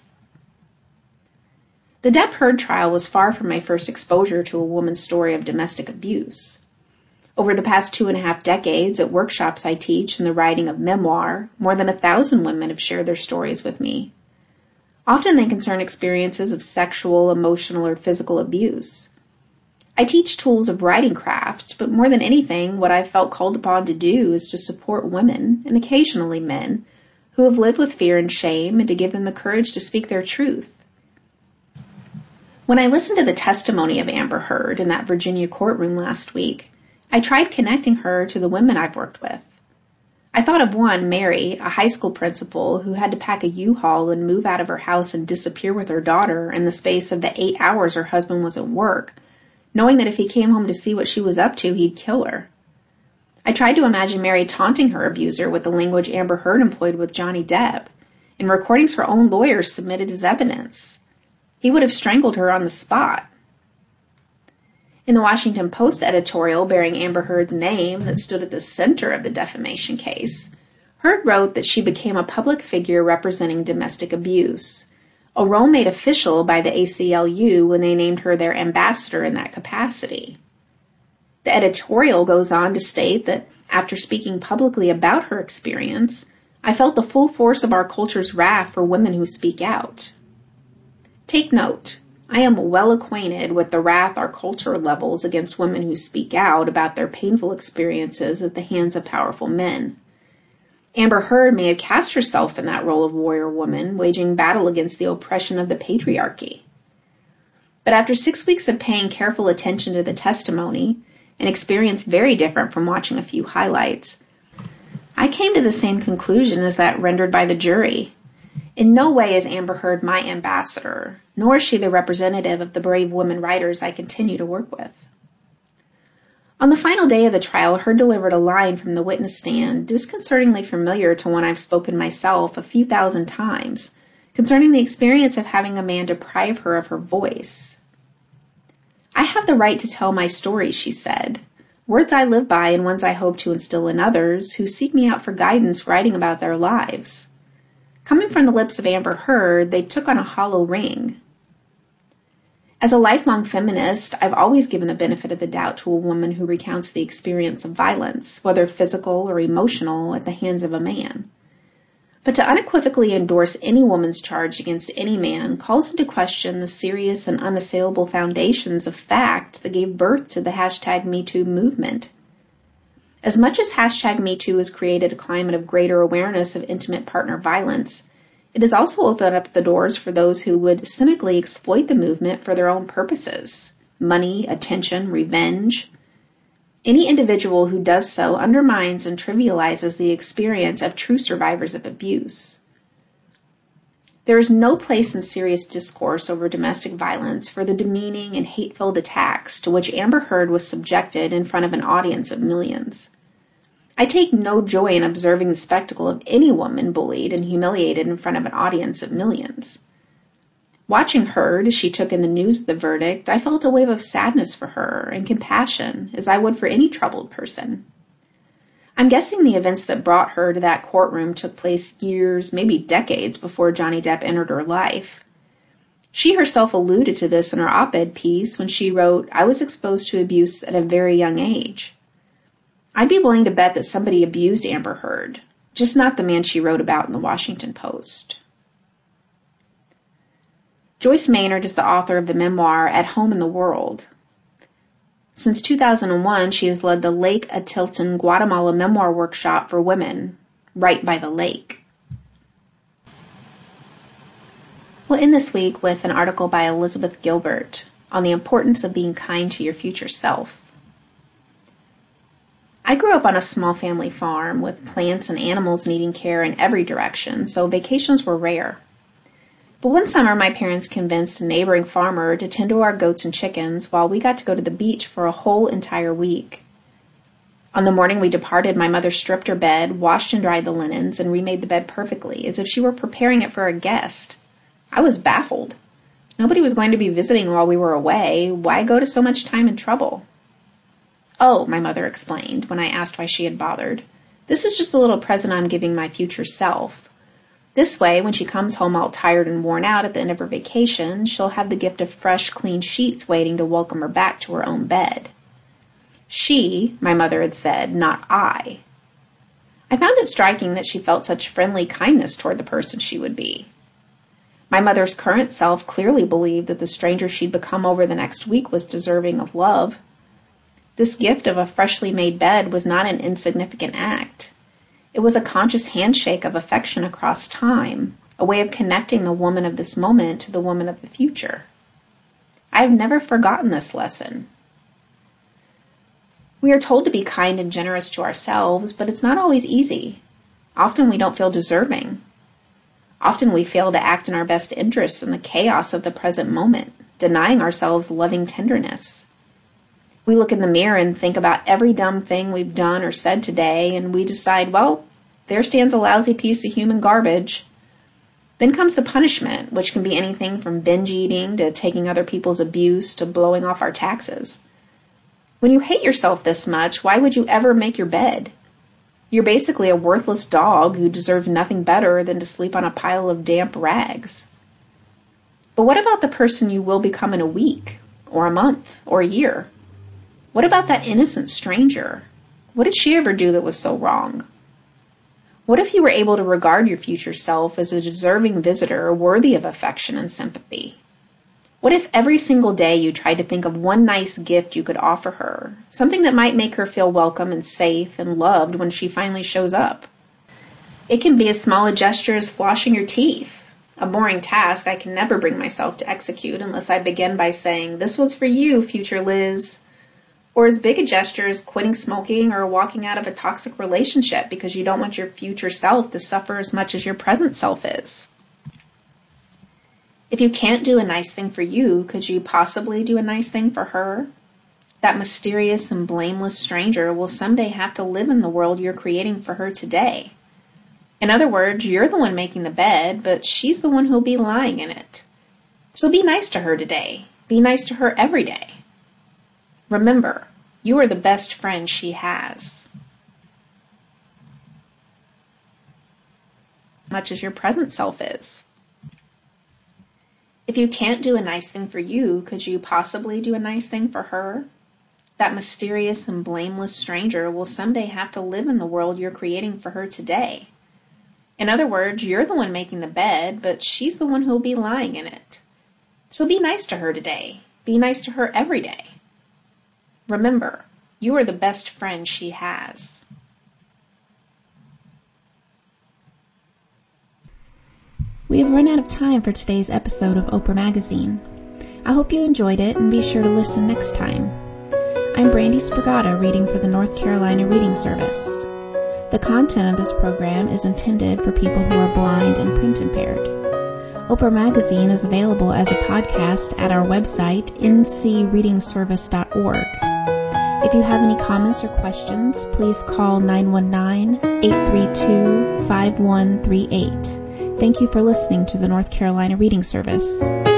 The Depp Heard trial was far from my first exposure to a woman's story of domestic abuse. Over the past two and a half decades, at workshops I teach in the writing of memoir, more than a thousand women have shared their stories with me. Often they concern experiences of sexual, emotional, or physical abuse. I teach tools of writing craft, but more than anything, what I've felt called upon to do is to support women, and occasionally men, who have lived with fear and shame, and to give them the courage to speak their truth. When I listened to the testimony of Amber Heard in that Virginia courtroom last week, I tried connecting her to the women I've worked with. I thought of one, Mary, a high school principal who had to pack a U-Haul and move out of her house and disappear with her daughter in the space of the eight hours her husband was at work, knowing that if he came home to see what she was up to, he'd kill her. I tried to imagine Mary taunting her abuser with the language Amber Heard employed with Johnny Depp, and recordings her own lawyers submitted as evidence. He would have strangled her on the spot. In the Washington Post editorial bearing Amber Heard's name that stood at the center of the defamation case, Heard wrote that she became a public figure representing domestic abuse, a role made official by the A C L U when they named her their ambassador in that capacity. The editorial goes on to state that after speaking publicly about her experience, I felt the full force of our culture's wrath for women who speak out. Take note, I am well acquainted with the wrath our culture levels against women who speak out about their painful experiences at the hands of powerful men. Amber Heard may have cast herself in that role of warrior woman, waging battle against the oppression of the patriarchy. But after six weeks of paying careful attention to the testimony, an experience very different from watching a few highlights, I came to the same conclusion as that rendered by the jury. In no way is Amber Heard my ambassador, nor is she the representative of the brave women writers I continue to work with. On the final day of the trial, Heard delivered a line from the witness stand disconcertingly familiar to one I've spoken myself a few thousand times, concerning the experience of having a man deprive her of her voice. I have the right to tell my story, she said, words I live by and ones I hope to instill in others who seek me out for guidance writing about their lives. Coming from the lips of Amber Heard, they took on a hollow ring. As a lifelong feminist, I've always given the benefit of the doubt to a woman who recounts the experience of violence, whether physical or emotional, at the hands of a man. But to unequivocally endorse any woman's charge against any man calls into question the serious and unassailable foundations of fact that gave birth to the hashtag MeToo movement. As much as hashtag MeToo has created a climate of greater awareness of intimate partner violence, it has also opened up the doors for those who would cynically exploit the movement for their own purposes: money, attention, revenge. Any individual who does so undermines and trivializes the experience of true survivors of abuse. There is no place in serious discourse over domestic violence for the demeaning and hate-filled attacks to which Amber Heard was subjected in front of an audience of millions. I take no joy in observing the spectacle of any woman bullied and humiliated in front of an audience of millions. Watching Heard as she took in the news of the verdict, I felt a wave of sadness for her and compassion, as I would for any troubled person. I'm guessing the events that brought her to that courtroom took place years, maybe decades, before Johnny Depp entered her life. She herself alluded to this in her op-ed piece when she wrote, "I was exposed to abuse at a very young age." I'd be willing to bet that somebody abused Amber Heard, just not the man she wrote about in the Washington Post. Joyce Maynard is the author of the memoir At Home in the World. Since two thousand one, she has led the Lake Atilton, Guatemala Memoir Workshop for Women, Right by the Lake. We'll end this week with an article by Elizabeth Gilbert on the importance of being kind to your future self. I grew up on a small family farm with plants and animals needing care in every direction, so vacations were rare. But one summer, my parents convinced a neighboring farmer to tend to our goats and chickens while we got to go to the beach for a whole entire week. On the morning we departed, my mother stripped her bed, washed and dried the linens, and remade the bed perfectly, as if she were preparing it for a guest. I was baffled. Nobody was going to be visiting while we were away. Why go to so much time and trouble? "Oh," my mother explained when I asked why she had bothered, "this is just a little present I'm giving my future self. This way, when she comes home all tired and worn out at the end of her vacation, she'll have the gift of fresh, clean sheets waiting to welcome her back to her own bed." She, my mother had said, not I. I found it striking that she felt such friendly kindness toward the person she would be. My mother's current self clearly believed that the stranger she'd become over the next week was deserving of love. This gift of a freshly made bed was not an insignificant act. It was a conscious handshake of affection across time, a way of connecting the woman of this moment to the woman of the future. I have never forgotten this lesson. We are told to be kind and generous to ourselves, but it's not always easy. Often we don't feel deserving. Often we fail to act in our best interests in the chaos of the present moment, denying ourselves loving tenderness. We look in the mirror and think about every dumb thing we've done or said today, and we decide, well, there stands a lousy piece of human garbage. Then comes the punishment, which can be anything from binge eating to taking other people's abuse to blowing off our taxes. When you hate yourself this much, why would you ever make your bed? You're basically a worthless dog who deserves nothing better than to sleep on a pile of damp rags. But what about the person you will become in a week, or a month, or a year? What about that innocent stranger? What did she ever do that was so wrong? What if you were able to regard your future self as a deserving visitor worthy of affection and sympathy? What if every single day you tried to think of one nice gift you could offer her, something that might make her feel welcome and safe and loved when she finally shows up? It can be as small a gesture as flossing your teeth, a boring task I can never bring myself to execute unless I begin by saying, "This one's for you, future Liz." Or as big a gesture as quitting smoking or walking out of a toxic relationship because you don't want your future self to suffer as much as your present self is. If you can't do a nice thing for you, could you possibly do a nice thing for her? That mysterious and blameless stranger will someday have to live in the world you're creating for her today. In other words, you're the one making the bed, but she's the one who'll be lying in it. So be nice to her today. Be nice to her every day. Remember, you are the best friend she has. As much as your present self is. If you can't do a nice thing for you, could you possibly do a nice thing for her? That mysterious and blameless stranger will someday have to live in the world you're creating for her today. In other words, you're the one making the bed, but she's the one who'll be lying in it. So be nice to her today. Be nice to her every day. Remember, you are the best friend she has. We have run out of time for today's episode of Oprah Magazine. I hope you enjoyed it and be sure to listen next time. I'm Brandy Spragata reading for the North Carolina Reading Service. The content of this program is intended for people who are blind and print impaired. Oprah Magazine is available as a podcast at our website, n c reading service dot org. If you have any comments or questions, please call nine one nine, eight three two, five one three eight. Thank you for listening to the North Carolina Reading Service.